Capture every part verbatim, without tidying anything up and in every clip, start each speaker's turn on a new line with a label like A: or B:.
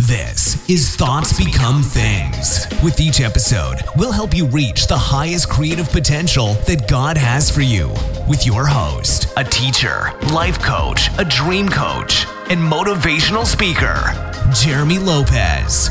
A: This is Thoughts Become Things. With each episode, we'll help you reach the highest creative potential that God has for you. With your host, a teacher, life coach, a dream coach, and motivational speaker, Jeremy Lopez.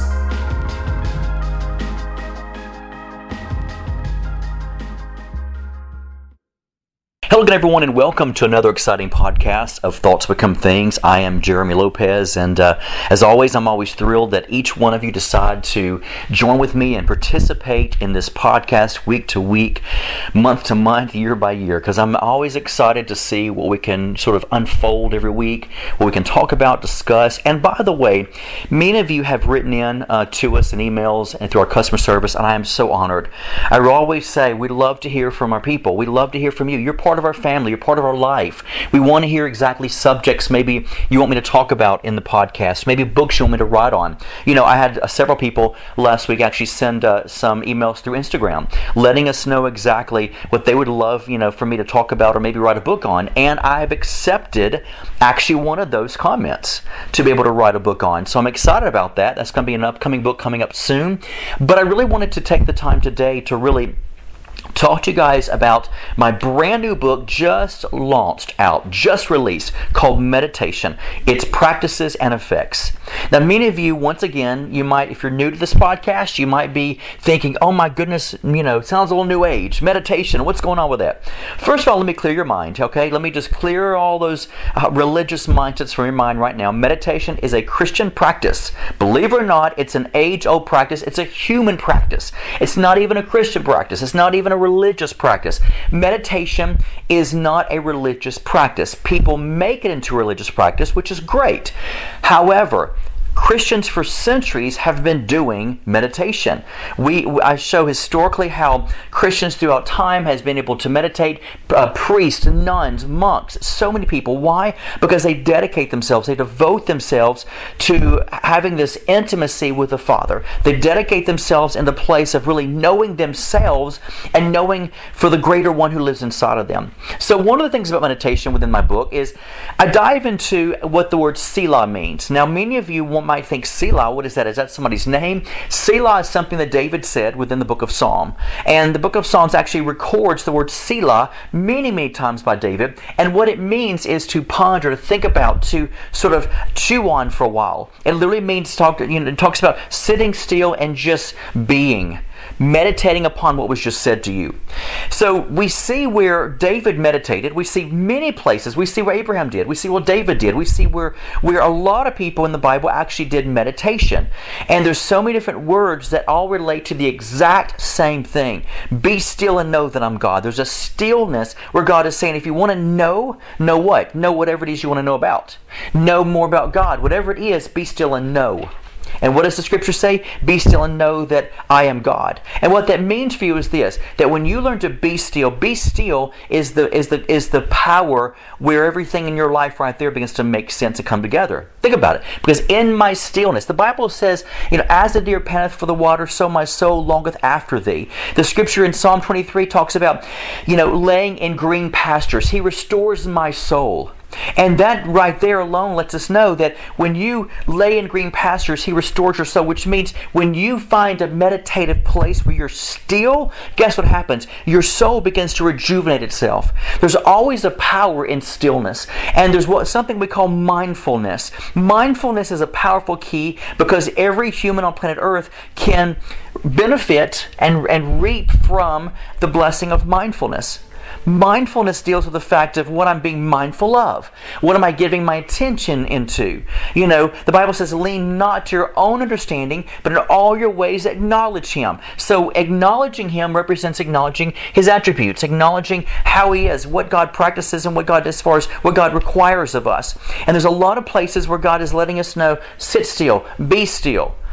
B: Hello again, everyone, and welcome to another exciting podcast of Thoughts Become Things. I am Jeremy Lopez, and uh, as always, I'm always thrilled that each one of you decide to join with me and participate in this podcast week to week, month to month, year by year, because I'm always excited to see what we can sort of unfold every week, what we can talk about, discuss. And by the way, many of you have written in uh, to us in emails and through our customer service, and I am so honored. I will always say we love to hear from our people. We love to hear from you. You're part of our family, you're part of our life. We want to hear exactly subjects maybe you want me to talk about in the podcast, maybe books you want me to write on. You know, I had uh, several people last week actually send uh, some emails through Instagram letting us know exactly what they would love, you know, for me to talk about or maybe write a book on, and I've accepted actually one of those comments to be able to write a book on. So I'm excited about that. That's going to be an upcoming book coming up soon. But I really wanted to take the time today to really talk to you guys about my brand new book just launched out, just released, called Meditation, Its Practices and Effects. Now, many of you, once again, you might, if you're new to this podcast, you might be thinking, oh my goodness, you know, it sounds a little new age. Meditation, what's going on with that? First of all, let me clear your mind, okay? Let me just clear all those uh, religious mindsets from your mind right now. Meditation is a Christian practice. Believe it or not, it's an age-old practice. It's a human practice. It's not even a Christian practice. It's not even a religious practice. Meditation is not a religious practice. People make it into a religious practice, which is great. However, Christians for centuries have been doing meditation. We, I show historically how Christians throughout time has been able to meditate. Uh, priests, nuns, monks, so many people. Why? Because they dedicate themselves, they devote themselves to having this intimacy with the Father. They dedicate themselves in the place of really knowing themselves and knowing for the greater one who lives inside of them. So one of the things about meditation within my book is I dive into what the word Selah means. Now, many of you want might think Selah, what is that? Is that somebody's name? Selah is something that David said within the book of Psalm. And the book of Psalms actually records the word Selah many, many times by David. And what it means is to ponder, to think about, to sort of chew on for a while. It literally means, talk, you know, it talks about sitting still and just being. Meditating upon what was just said to you. So we see where David meditated. We see many places. We see where Abraham did. We see what David did. We see where, where a lot of people in the Bible actually did meditation. And there's so many different words that all relate to the exact same thing. Be still and know that I'm God. There's a stillness where God is saying, if you want to know, know what? Know whatever it is you want to know about. Know more about God. Whatever it is, be still and know. And what does the scripture say? Be still and know that I am God. And what that means for you is this, that when you learn to be still, be still is the is the is the power where everything in your life right there begins to make sense and come together. Think about it. Because in my stillness, the Bible says, you know, as the deer panteth for the water, so my soul longeth after thee. The scripture in Psalm twenty-three talks about, you know, laying in green pastures. He restores my soul. And that right there alone lets us know that when you lay in green pastures, He restores your soul, which means when you find a meditative place where you're still, guess what happens? Your soul begins to rejuvenate itself. There's always a power in stillness. And there's what something we call mindfulness. Mindfulness is a powerful key because every human on planet Earth can benefit and, and reap from the blessing of mindfulness. Mindfulness deals with the fact of what I'm being mindful of. What am I giving my attention into? You know, the Bible says, lean not to your own understanding, but in all your ways acknowledge Him. So acknowledging Him represents acknowledging His attributes, acknowledging how He is, what God practices and what God, as far as what God requires of us. And there's a lot of places where God is letting us know, sit still, be still.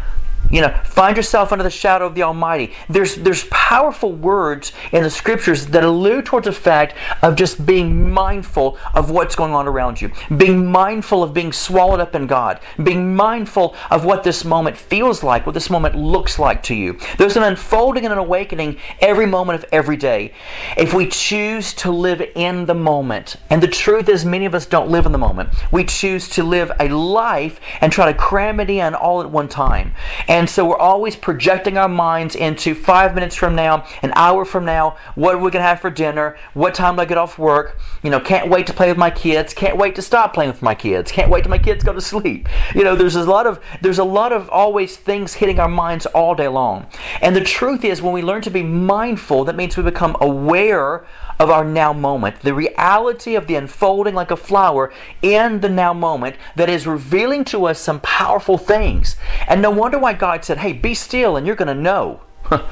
B: You know, find yourself under the shadow of the Almighty. There's there's powerful words in the Scriptures that allude towards the fact of just being mindful of what's going on around you. Being mindful of being swallowed up in God. Being mindful of what this moment feels like, what this moment looks like to you. There's an unfolding and an awakening every moment of every day. If we choose to live in the moment, and the truth is many of us don't live in the moment. We choose to live a life and try to cram it in all at one time. And so we're always projecting our minds into five minutes from now, an hour from now, what are we going to have for dinner, what time do I get off work, you know, can't wait to play with my kids, can't wait to stop playing with my kids, can't wait till my kids go to sleep. You know, there's a lot of there's a lot of always things hitting our minds all day long. And the truth is, when we learn to be mindful, that means we become aware of our now moment, the reality of the unfolding like a flower in the now moment that is revealing to us some powerful things. And no wonder why God said, hey, be still and you're going to know.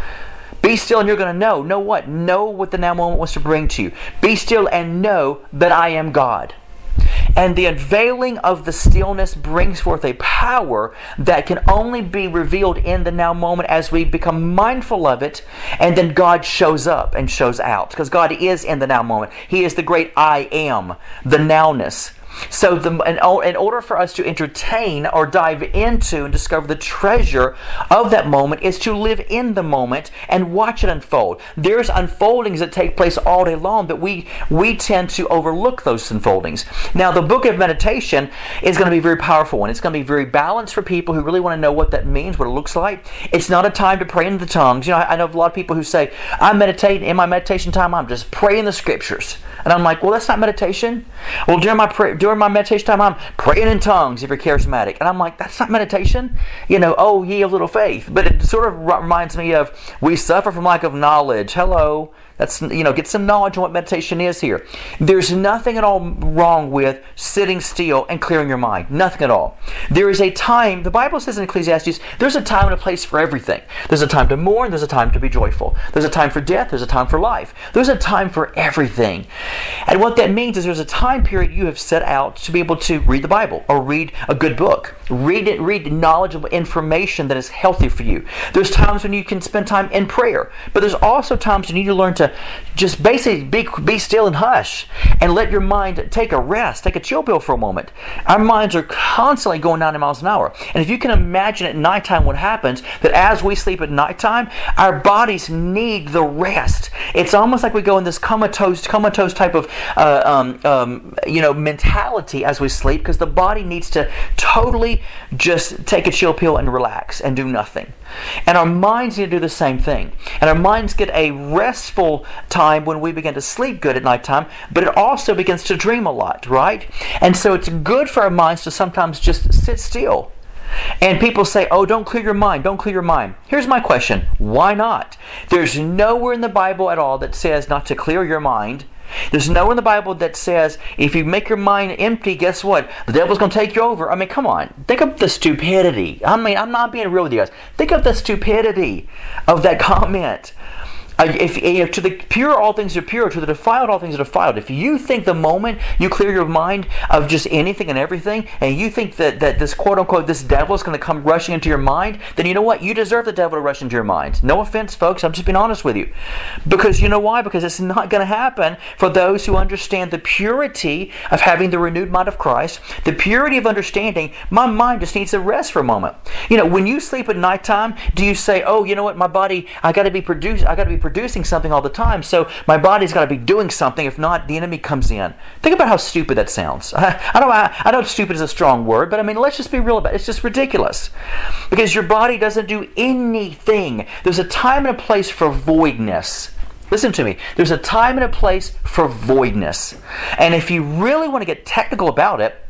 B: Be still and you're going to know. Know what? Know what the now moment wants to bring to you. Be still and know that I am God. And the unveiling of the stillness brings forth a power that can only be revealed in the now moment as we become mindful of it, and then God shows up and shows out. Because God is in the now moment. He is the great I am, the nowness. So the, in, in order for us to entertain or dive into and discover the treasure of that moment is to live in the moment and watch it unfold. There's unfoldings that take place all day long, but we, we tend to overlook those unfoldings. Now, the book of meditation is going to be a very powerful one. It's going to be very balanced for people who really want to know what that means, what it looks like. It's not a time to pray in the tongues. You know, I, I know a lot of people who say, I meditate, in my meditation time, I'm just praying the Scriptures. And I'm like, well, that's not meditation. Well, during my prayer, during my meditation time, I'm praying in tongues if you're charismatic. And I'm like, that's not meditation. You know, oh, ye of little faith. But it sort of reminds me of, we suffer from lack of knowledge. Hello. That's, you know, get some knowledge on what meditation is here. There's nothing at all wrong with sitting still and clearing your mind. Nothing at all. There is a time, the Bible says in Ecclesiastes, there's a time and a place for everything. There's a time to mourn, there's a time to be joyful. There's a time for death, there's a time for life. There's a time for everything. And what that means is there's a time period you have set out to be able to read the Bible or read a good book. Read it, read knowledgeable information that is healthy for you. There's times when you can spend time in prayer, but there's also times you need to learn to just basically be, be still and hush and let your mind take a rest, take a chill pill for a moment. Our minds are constantly going ninety miles an hour. And if you can imagine at nighttime what happens, that as we sleep at nighttime, our bodies need the rest. It's almost like we go in this comatose, comatose type of uh, um, um, you know, mentality as we sleep, because the body needs to totally just take a chill pill and relax and do nothing. And our minds need to do the same thing. And our minds get a restful time when we begin to sleep good at nighttime, but it also begins to dream a lot, right? And so it's good for our minds to sometimes just sit still. And people say, oh, don't clear your mind, don't clear your mind. Here's my question, why not? There's nowhere in the Bible at all that says not to clear your mind. There's nowhere in the Bible that says if you make your mind empty, guess what? The devil's going to take you over. I mean, come on. Think of the stupidity. I mean, I'm not being real with you guys. Think of the stupidity of that comment. Uh, if, if to the pure all things are pure, to the defiled all things are defiled. If you think the moment you clear your mind of just anything and everything, and you think that, that this quote unquote this devil is going to come rushing into your mind, then you know what? You deserve the devil to rush into your mind. No offense, folks. I'm just being honest with you. Because you know why? Because it's not going to happen for those who understand the purity of having the renewed mind of Christ, the purity of understanding my mind just needs to rest for a moment. You know, when you sleep at nighttime, do you say, oh, you know what? My body, I got to be produced. I got to be producing something all the time, so my body's got to be doing something. If not, the enemy comes in. Think about how stupid that sounds. I, I know I, I know stupid is a strong word, but I mean, let's just be real about it. It's just ridiculous. Because your body doesn't do anything. There's a time and a place for voidness. Listen to me. There's a time and a place for voidness. And if you really want to get technical about it,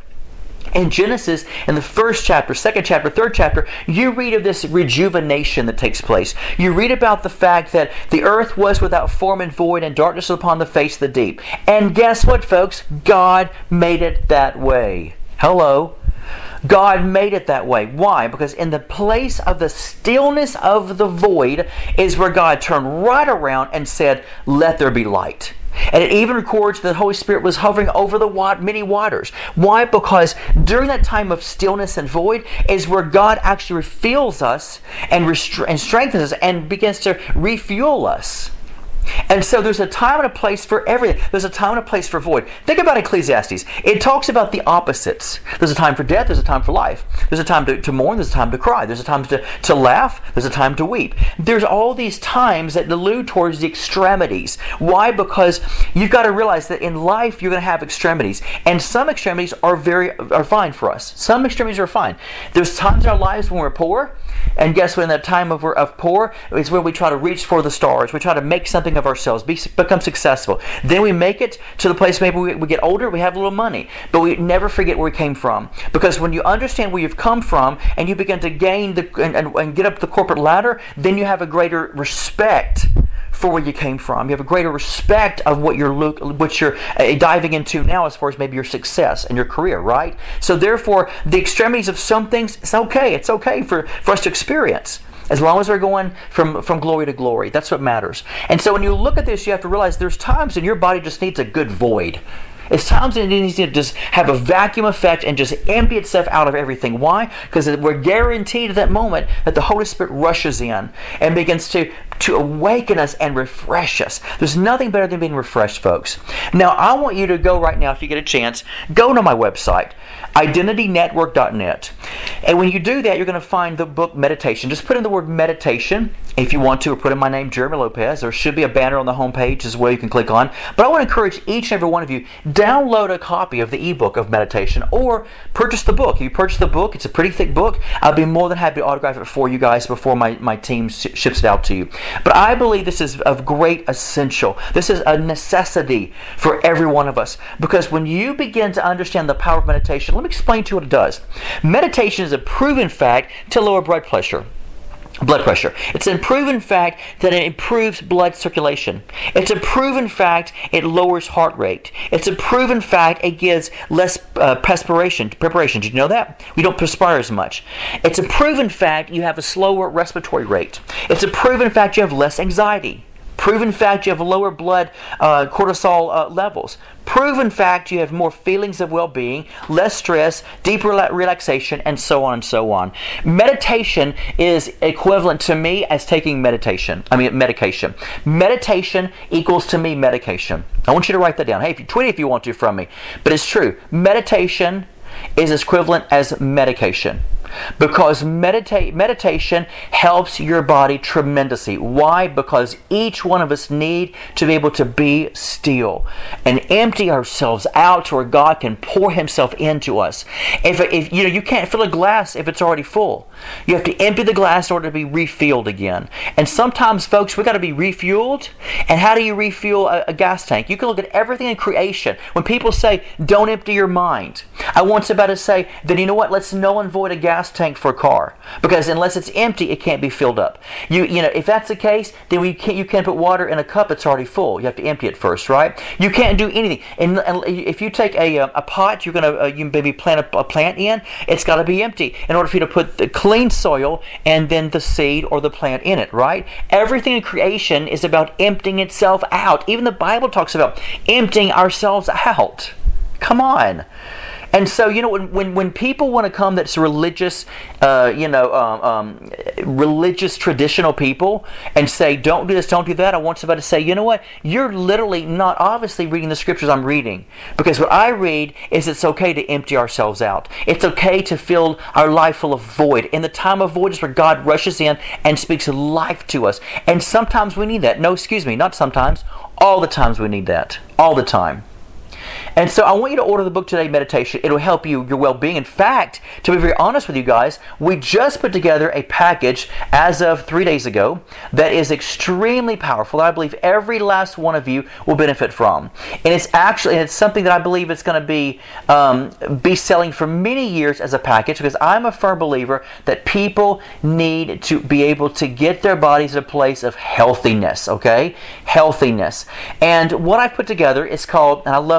B: in Genesis, in the first chapter, second chapter, third chapter, you read of this rejuvenation that takes place. You read about the fact that the earth was without form and void, and darkness upon the face of the deep. And guess what, folks? God made it that way. Hello. God made it that way. Why? Because in the place of the stillness of the void is where God turned right around and said, let there be light. And it even records that the Holy Spirit was hovering over the wat- many waters. Why? Because during that time of stillness and void is where God actually refuels us and, restra- and strengthens us and begins to refuel us. And so there's a time and a place for everything. There's a time and a place for void. Think about Ecclesiastes. It talks about the opposites. There's a time for death. There's a time for life. There's a time to, to mourn. There's a time to cry. There's a time to, to laugh. There's a time to weep. There's all these times that allude towards the extremities. Why? Because you've got to realize that in life you're going to have extremities. And some extremities are very are fine for us. Some extremities are fine. There's times in our lives when we're poor. And guess what? In that time of, of poor is when we try to reach for the stars. We try to make something of ourselves, be, become successful. Then we make it to the place maybe we, we get older, we have a little money. But we never forget where we came from. Because when you understand where you've come from and you begin to gain the and, and, and get up the corporate ladder, then you have a greater respect for where you came from. You have a greater respect of what you're look, what you're uh, diving into now as far as maybe your success and your career, right? So therefore, the extremities of some things, it's okay. It's okay for, for us to experience. As long as we're going from, from glory to glory. That's what matters. And so when you look at this, you have to realize there's times when your body just needs a good void. It's times that it needs to just have a vacuum effect and just empty itself out of everything. Why? Because we're guaranteed at that moment that the Holy Spirit rushes in and begins to, to awaken us and refresh us. There's nothing better than being refreshed, folks. Now, I want you to go right now, if you get a chance, go to my website, identity network dot net. And when you do that, you're going to find the book Meditation. Just put in the word meditation if you want to, or put in my name, Jeremy Lopez. There should be a banner on the homepage as well you can click on. But I want to encourage each and every one of you, download a copy of the ebook of meditation or purchase the book. If you purchase the book, it's a pretty thick book. I'll be more than happy to autograph it for you guys before my, my team sh- ships it out to you. But I believe this is of great essential. This is a necessity for every one of us. Because when you begin to understand the power of meditation, let me explain to you what it does. Meditation is a proven fact to lower blood pressure. Blood pressure. It's a proven fact that it improves blood circulation. It's a proven fact it lowers heart rate. It's a proven fact it gives less uh, perspiration. Preparation. Did you know that? We don't perspire as much. It's a proven fact you have a slower respiratory rate. It's a proven fact you have less anxiety. Proven fact you have lower blood uh, cortisol uh, levels. Proven fact you have more feelings of well-being, less stress, deeper relaxation, and so on and so on. Meditation is equivalent to me as taking meditation. I mean medication. Meditation equals to me medication. I want you to write that down. Hey, if you tweet it if you want to from me, but it's true. Meditation is equivalent as medication. Because medita- meditation helps your body tremendously. Why? Because each one of us need to be able to be still and empty ourselves out to where God can pour Himself into us. If, if you know, you can't fill a glass if it's already full. You have to empty the glass in order to be refilled again. And sometimes, folks, we got to be refueled. And how do you refuel a, a gas tank? You can look at everything in creation. When people say, "Don't empty your mind," I want somebody to say, "Then you know what? Let's null and void a gas tank for a car, because unless it's empty, it can't be filled up." You you know, if that's the case, then we can't, you can't put water in a cup that's already full. You have to empty it first, right? You can't do anything. And, and if you take a a pot, you're gonna uh, you maybe plant a, a plant in. It's got to be empty in order for you to put the clean soil and then the seed or the plant in it, right? Everything in creation is about emptying itself out. Even the Bible talks about emptying ourselves out. Come on. And so, you know, when when, when people want to come that's religious, uh, you know, um, um, religious traditional people and say, "Don't do this, don't do that," I want somebody to say, "You know what? You're literally not obviously reading the scriptures I'm reading." Because what I read is it's okay to empty ourselves out. It's okay to fill our life full of void. In the time of void is where God rushes in and speaks life to us. And sometimes we need that. No, excuse me, not sometimes. All the times we need that. All the time. And so I want you to order the book today, Meditation. It'll help you, your well-being. In fact, to be very honest with you guys, we just put together a package as of three days ago that is extremely powerful. That I believe every last one of you will benefit from. And it's actually, and it's something that I believe it's going to be um, be selling for many years as a package, because I'm a firm believer that people need to be able to get their bodies to a place of healthiness, okay? Healthiness. And what I've put together is called, and I love this too,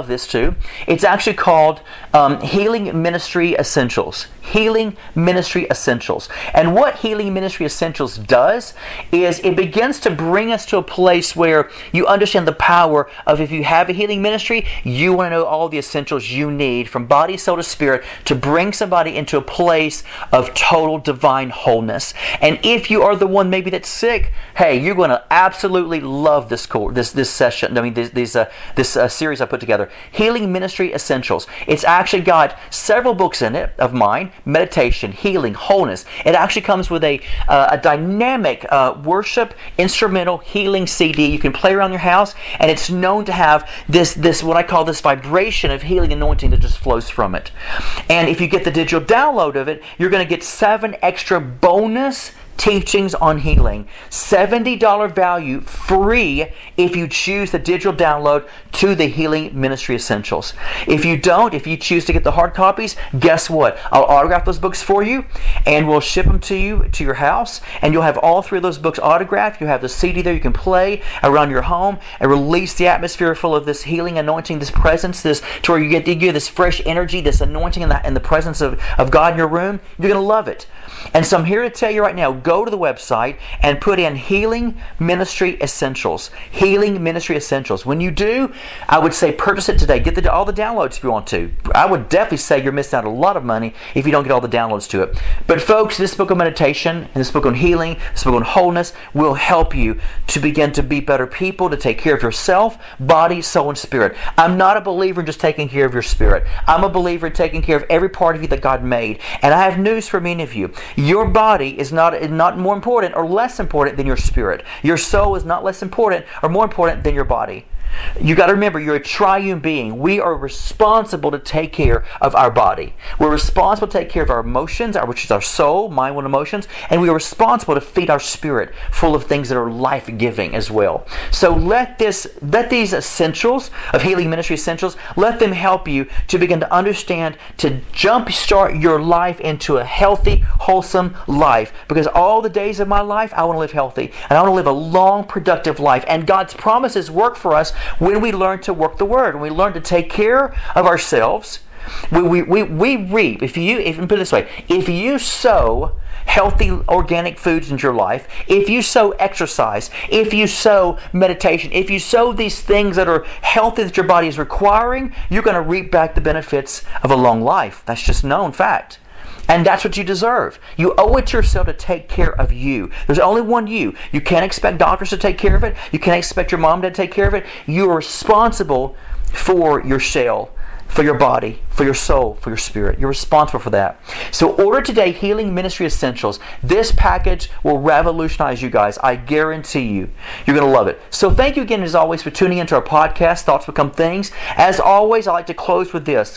B: to. It's actually called um, Healing Ministry Essentials. Healing Ministry Essentials. And what Healing Ministry Essentials does is it begins to bring us to a place where you understand the power of, if you have a healing ministry, you want to know all the essentials you need from body, soul to spirit to bring somebody into a place of total divine wholeness. And if you are the one maybe that's sick, hey, you're going to absolutely love this course, this this session. I mean, this this, uh, this uh, series I put together, Healing Ministry Essentials. It's actually got several books in it of mine: meditation, healing, wholeness. It actually comes with a uh, a dynamic uh, worship instrumental healing C D you can play around your house, and it's known to have this this what I call this vibration of healing anointing that just flows from it. And if you get the digital download of it, you're going to get seven extra bonus teachings on healing. seventy dollars value, free, if you choose the digital download to the Healing Ministry Essentials. If you don't, if you choose to get the hard copies, guess what? I'll autograph those books for you, and we'll ship them to you, to your house, and you'll have all three of those books autographed. You have the C D there you can play around your home and release the atmosphere full of this healing anointing, this presence, this to where you get, you get this fresh energy, this anointing in the, in the presence of, of God in your room. You're going to love it. And so I'm here to tell you right now, go to the website and put in Healing Ministry Essentials. Healing Ministry Essentials. When you do, I would say purchase it today. Get the, all the downloads if you want to. I would definitely say you're missing out a lot of money if you don't get all the downloads to it. But folks, this book on meditation and this book on healing, this book on wholeness will help you to begin to be better people, to take care of yourself, body, soul, and spirit. I'm not a believer in just taking care of your spirit. I'm a believer in taking care of every part of you that God made. And I have news for many of you. Your body is not, not more important or less important than your spirit. Your soul is not less important or more important than your body. You got to remember, you're a triune being. We are responsible to take care of our body. We're responsible to take care of our emotions, which is our soul, mind, will, and emotions, and we are responsible to feed our spirit full of things that are life-giving as well. So let this, let these essentials of Healing Ministry Essentials, let them help you to begin to understand, to jumpstart your life into a healthy, wholesome life. Because all the days of my life, I want to live healthy, and I want to live a long, productive life. And God's promises work for us when we learn to work the Word, when we learn to take care of ourselves. We, we, we, we reap. If you, if, put it this way, if you sow healthy organic foods into your life, if you sow exercise, if you sow meditation, if you sow these things that are healthy that your body is requiring, you're going to reap back the benefits of a long life. That's just known fact. And that's what you deserve. You owe it to yourself to take care of you. There's only one you. You can't expect doctors to take care of it. You can't expect your mom to take care of it. You are responsible for your shell, for your body, for your soul, for your spirit. You're responsible for that. So order today Healing Ministry Essentials. This package will revolutionize you guys. I guarantee you. You're going to love it. So thank you again, as always, for tuning into our podcast, Thoughts Become Things. As always, I like to close with this.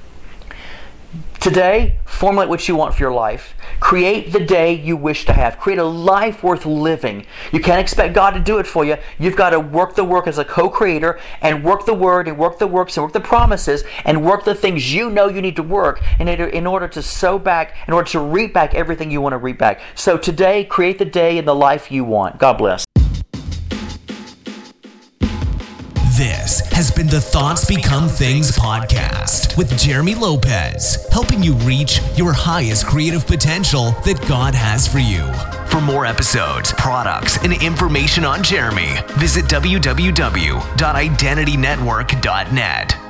B: Today, formulate what you want for your life. Create the day you wish to have. Create a life worth living. You can't expect God to do it for you. You've got to work the work as a co-creator and work the Word and work the works and work the promises and work the things you know you need to work in order, in order to sow back, in order to reap back everything you want to reap back. So today, create the day and the life you want. God bless.
A: This has been the Thoughts Become Things podcast with Jeremy Lopez, helping you reach your highest creative potential that God has for you. For more episodes, products, and information on Jeremy, visit w w w dot identity network dot net.